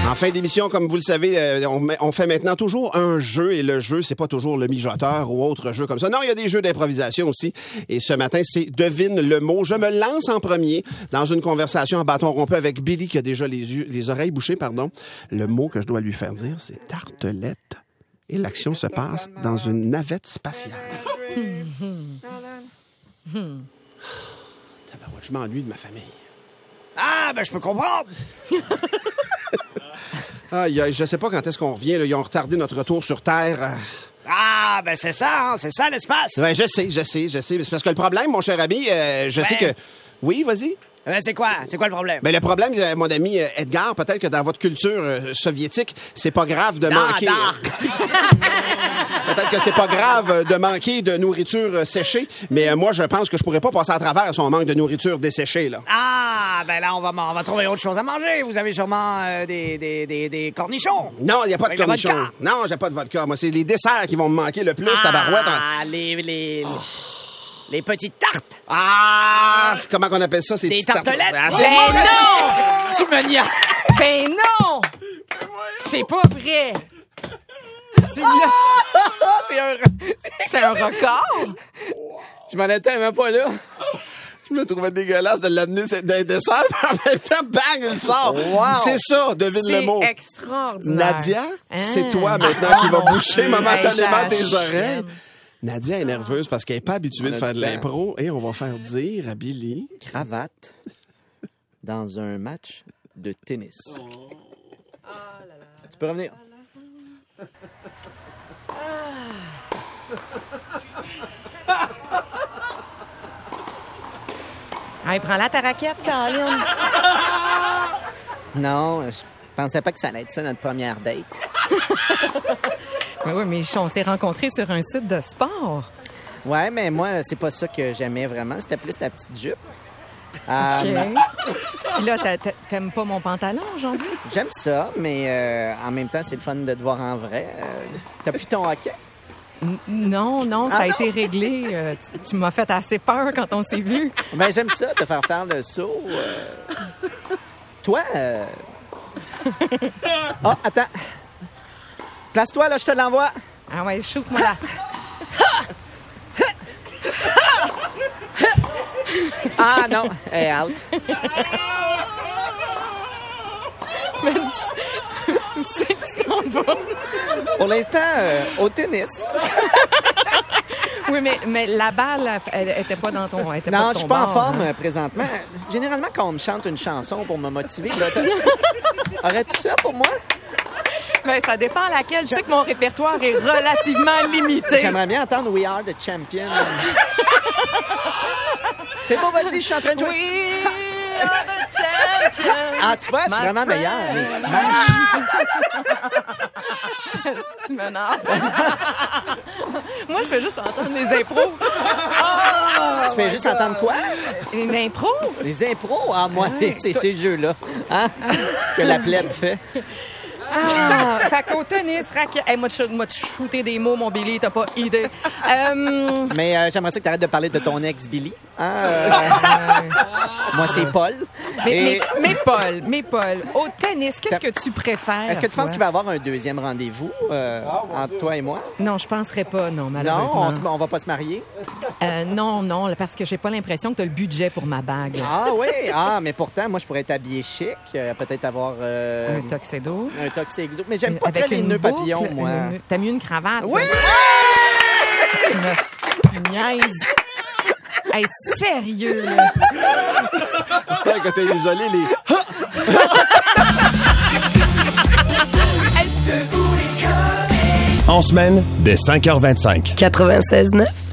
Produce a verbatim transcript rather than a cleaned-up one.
En fin d'émission, comme vous le savez, euh, on, on fait maintenant toujours un jeu, et le jeu, c'est pas toujours le mijoteur ou autre jeu comme ça. Non, il y a des jeux d'improvisation aussi. Et ce matin, c'est devine le mot. Je me lance en premier dans une conversation en bâton rompu avec Billy qui a déjà les yeux, les oreilles bouchées, pardon. Le mot que je dois lui faire dire, c'est tartelette. Et l'action se passe dans une navette spatiale. Tabarouette, je m'ennuie de ma famille. Ah, ben je peux comprendre. Ah, je sais pas quand est-ce qu'on revient. Là. Ils ont retardé notre retour sur Terre. Ah, ben c'est ça, hein, c'est ça l'espace. Ouais, je sais, je sais, je sais. C'est parce que le problème, mon cher ami, euh, je ben... sais que... Oui, vas-y. Ben c'est quoi? C'est quoi le problème? Ben le problème, mon ami Edgar, peut-être que dans votre culture euh, soviétique, c'est pas grave de non, manquer... Non. Peut-être que c'est pas grave de manquer de nourriture séchée, mais euh, moi, je pense que je pourrais pas passer à travers son manque de nourriture desséchée, là. Ah, ben là, on va, on va trouver autre chose à manger. Vous avez sûrement euh, des, des, des, des cornichons. Non, il n'y a pas de Avec cornichons. Non, j'ai pas de vodka. Moi, c'est les desserts qui vont me manquer le plus, ah, tabarouette. Ah, les... les... Oh. Les petites tartes. Ah, c'est comment qu'on appelle ça? Ces des tartelettes? Ah, ben non! Tu me niaises. Ben non! C'est pas vrai! C'est, c'est, un... c'est un record? Je m'en étais même pas là. Je me trouvais dégueulasse de l'amener d'un dessert, mais en même temps, bang, il sort. Wow. C'est ça, devine c'est le mot. C'est extraordinaire. Nadia, hein? c'est toi maintenant ah, qui va boucher momentanément hey, tes oreilles. Nadia est nerveuse parce qu'elle n'est pas habituée de faire de l'impro. Et on va faire dire à Billy... Cravate dans un match de tennis. Oh. Oh là là. Tu peux revenir. Hey, prends-la ta raquette, Caroline. Non, je pensais pas que ça allait être ça, notre première date. Mais oui, mais on s'est rencontrés sur un site de sport. Ouais, mais moi, c'est pas ça que j'aimais vraiment. C'était plus ta petite jupe. Euh, OK. Puis là, t'aimes pas mon pantalon aujourd'hui? J'aime ça, mais euh, en même temps, c'est le fun de te voir en vrai. Euh, t'as plus ton hockey? N- non, non, ça ah, a non? été réglé. Euh, tu, tu m'as fait assez peur quand on s'est vus. Ben, j'aime ça, te faire faire le saut. Euh... Toi, euh... oh, attends. Place-toi, là, je te l'envoie. Ah ouais, shoot-moi là. Ah non, elle est out. Mais c'est que tu t'en vas. Pour l'instant, euh, au tennis. Oui, mais, mais la balle, elle était pas dans ton... Elle était non, pas je suis pas bord, en forme hein? euh, présentement. Généralement, quand on me chante une chanson pour me motiver, là, aurais-tu ça pour moi? Ben, ça dépend laquelle. Je sais que mon répertoire est relativement limité. J'aimerais bien entendre We Are the Champion. C'est bon, vas-y, je suis en train de jouer. We are the champions. Ah, tu vois, je suis vraiment meilleur. Les smash. Tu m'énerves. Moi, je fais juste entendre les impros. Oh, tu fais juste God. entendre quoi? Les impros? Les impros? Ah, moi, ouais, c'est ces jeux-là. Hein? Ce que la plèbe fait. Ah, fait qu'au tennis, raquette... Hey, moi, tu moi, shooter des mots, mon Billy, t'as pas idée. Euh... Mais euh, j'aimerais ça que t'arrêtes de parler de ton ex, Billy. Hein, euh... moi, c'est Paul. Mais, Et... mais, mais Paul, mais Paul, au tennis, qu'est-ce que tu préfères? Est-ce que tu penses qu'il va y avoir un deuxième rendez-vous euh, entre toi et moi? Non, je penserais pas, non, malheureusement. Non, on, on va pas se marier? Euh, non, non, parce que j'ai pas l'impression que t'as le budget pour ma bague. Ah oui? Ah, mais pourtant, moi, je pourrais être habillé chic, euh, peut-être avoir... Euh, un tuxedo. Un tuxedo. Mais j'aime pas très les nœuds papillons, moi. Nœud... T'as mis une cravate? Oui! Tu me niaises. Hey, sérieux, là? J'espère que t'as isolé les... En semaine, dès cinq heures vingt-cinq. quatre-vingt-seize neuf